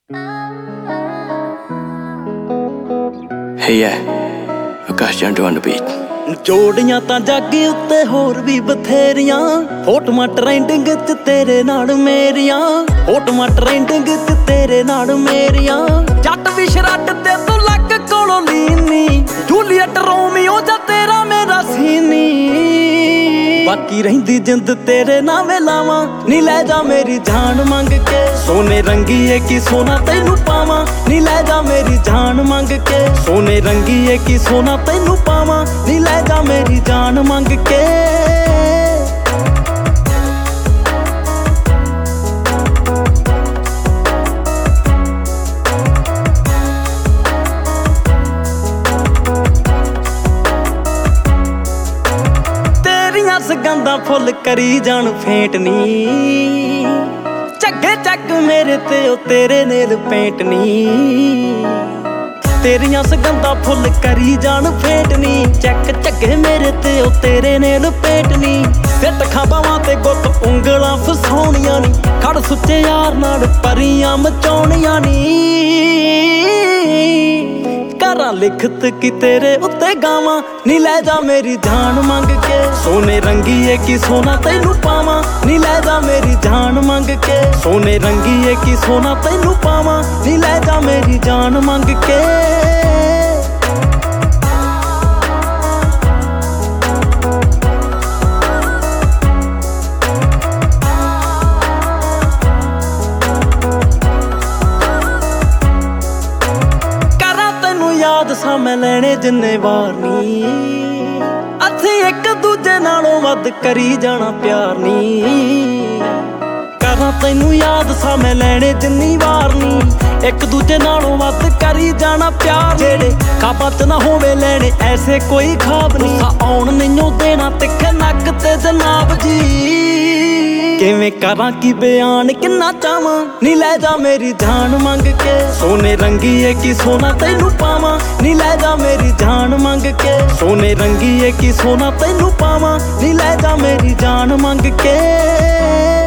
Hey yeah, Akash Jandu on the beat. ਜੋੜੀਆਂ ਤਾਂ ਜੱਗ ਉੱਤੇ ਹੋਰ ਵੀ ਬਥੇਰੀਆਂ, ਫੋਟੋਆਂ ਟ੍ਰੈਂਡਿੰਗ ਚ ਤੇਰੇ ਨਾਲ ਮੇਰੀਆਂ, ਫੋਟੋਆਂ ਟ੍ਰੈਂਡਿੰਗ ਚ ਤੇਰੇ ਨਾਲ ਮੇਰੀਆਂ। ਜੱਟ ਵੀ ਸ਼ਰੱਟ ਤੇ ਤੂੰ ਲੱਗ ਕੋਲੋਂ ਲੀਨੀ, ਜੂਲੀਅਟ ਰੋਮੀਓ ਜਾਂ ਤੇਰਾ ਮੇਰਾ ਸੀਨੀ। ਬਾਕੀ ਰਹਿੰਦੀ ਜਿੰਦ ਤੇਰੇ ਨਾਵੇਂ ਲਾਵਾਂ, ਨੀ ਲੈ ਜਾ ਮੇਰੀ ਜਾਨ ਮੰਗ ਕੇ। ਸੋਨੇ ਰੰਗੀਏ ਕੀ ਸੋਨਾ ਤੈਨੂੰ ਪਾਵਾਂ, ਨੀ ਲੈ ਜਾ ਮੇਰੀ ਜਾਨ ਮੰਗ ਕੇ। ਸੋਨੇ ਰੰਗੀਏ ਕੀ ਸੋਨਾ ਤੈਨੂੰ ਪਾਵਾਂ, ਨੀ ਲੈ ਜਾ ਮੇਰੀ ਜਾਨ ਮੰਗ ਕੇ। ਤੇਰੀਆਂ ਸਗੰਧਾਂ ਫੁੱਲ ਕਰੀ ਜਾਣ ਫੇਂਟ ਨੀ, ਝੱਗੇ ਚੱਕ ਮੇਰੇ ਤੇ ਉਹ ਤੇਰੇ ਨੇਲ ਪੇਂਟ ਨੀ। ਤੇਰੀਆਂ ਸਗੰਧਾਂ ਫੁੱਲ ਕਰੀ ਜਾਣ ਫੇਂਟ ਨੀ, ਚੱਕ ਝੱਗੇ ਮੇਰੇ ਤੇ ਉਹ ਤੇਰੇ ਨੇਲ ਪੇਂਟ ਨੀ। ਸਿੱਟ ਖਾਬਾਵਾਂ ਤੇ ਗੁੱਤ ਉਂਗਲਾਂ ਫਸਾਉਣੀਆਂ ਨੀ, ਖੜ ਸੁੱਚੇ ਯਾਰ ਨਾਲ ਪਰੀਆਂ ਮਚਾਉਣੀਆਂ ਨੀ। ਕਰਾਂ ਲਿਖਤ ਕੀ ਤੇਰੇ ਉੱਤੇ ਗਾਵਾਂ, ਨੀ ਲੈ ਜਾ ਮੇਰੀ ਜਾਨ ਮੰਗ ਕੇ। ਸੋਨੇ ਰੰਗੀਏ ਕੀ ਸੋਨਾ ਤੈਨੂੰ ਪਾਵਾਂ, ਨੀ ਲੈ ਜਾ ਮੇਰੀ ਜਾਨ ਮੰਗ ਕੇ। ਸੋਨੇ ਰੰਗੀਏ ਕੀ ਸੋਨਾ ਤੈਨੂੰ ਪਾਵਾਂ, ਨੀ ਲੈ ਜਾ ਮੇਰੀ ਜਾਨ ਮੰਗ ਕੇ। ਯਾਦ ਸਾਂ ਮੈਂ ਲੈਣੇ ਜਿੰਨੇ ਵਾਰ ਨੀ, ਅਸੀਂ ਇੱਕ ਦੂਜੇ ਨਾਲੋਂ ਵੱਧ ਕਰੀ ਜਾਣਾ ਪਿਆਰ ਨੀ। ਕਰਾਂ ਤੈਨੂੰ ਯਾਦ ਸਾਂ ਮੈਂ ਲੈਣੇ ਜਿੰਨੀ ਵਾਰ ਨੀ, ਇੱਕ ਦੂਜੇ ਨਾਲੋਂ ਵੱਧ ਕਰੀ ਜਾਣਾ ਪਿਆਰ। ਜਿਹੜੇ ਖਾਬਾਂ ਚ ਨਾ ਹੋਵੇ ਲੈਣੇ ਐਸੇ ਕੋਈ ਖਾਬ ਨੀ, ਆਉਣ ਨਹੀਂਓ ਦੇਣਾ ਤਿੱਖੇ ਨੱਕ ਤੇ ਜਨਾਬ ਜੀ। ਕਿਵੇਂ ਕਰਾਂ ਕੀ ਬਿਆਨ ਕਿੰਨਾ ਚਾਵਾਂ, ਨੀ ਲੈ ਜਾ ਮੇਰੀ ਜਾਨ ਮੰਗ ਕੇ। ਸੋਨੇ ਰੰਗੀਏ ਕੀ ਸੋਨਾ ਤੈਨੂੰ ਪਾਵਾਂ, ਨੀ ਲੈ ਜਾ ਮੇਰੀ ਜਾਨ ਮੰਗ ਕੇ। ਸੋਨੇ ਰੰਗੀਏ ਕੀ ਸੋਨਾ ਤੈਨੂੰ ਪਾਵਾਂ, ਨੀ ਲੈ ਜਾ ਮੇਰੀ ਜਾਨ ਮੰਗ ਕੇ।